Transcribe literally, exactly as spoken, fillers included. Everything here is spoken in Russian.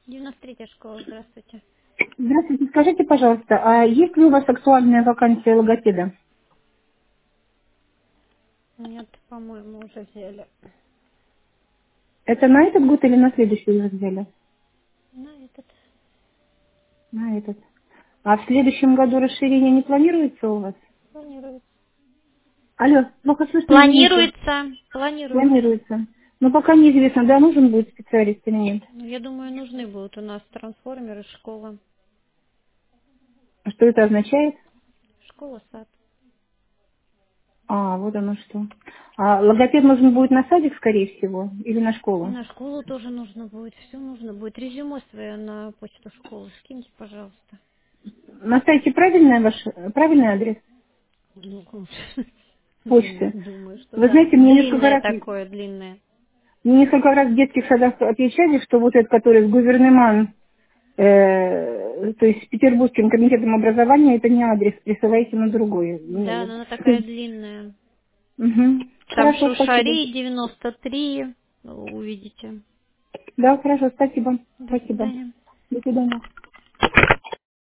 девяносто третья школа, здравствуйте. Здравствуйте, скажите, пожалуйста, а есть ли у вас актуальная вакансия логопеда? Нет, по-моему, уже взяли. Это на этот год или на следующий вы взяли? На этот. На этот. А в следующем году расширение не планируется у вас? Планируется. Алло, плохо слышно, извините. Планируется. Планируется. Планируется. Но пока неизвестно, да, нужен будет специалист или нет. Ну, я думаю, нужны будут у нас трансформеры, школа. А что это означает? Школа, сад. А, вот оно что. А логопед нужен будет на садик, скорее всего, или на школу? На школу тоже нужно будет. Все нужно будет. Резюме свое на почту школы скиньте, пожалуйста. На сайте правильный ваш, правильный адрес Ну, почты? думаю, думаю, что Вы да. знаете, мне несколько Длинное раз такое, длинное. Мне несколько раз в детских садах отвечали, что вот этот, который в гувернеман, э, то есть с Петербургским комитетом образования, это не адрес, присылайте на другой. Да, Ну, но она такая длинная. мгм. Там Хорошо, спасибо. Шушари девяносто три, увидите. Да, хорошо, спасибо. До Спасибо. свидания. До свидания.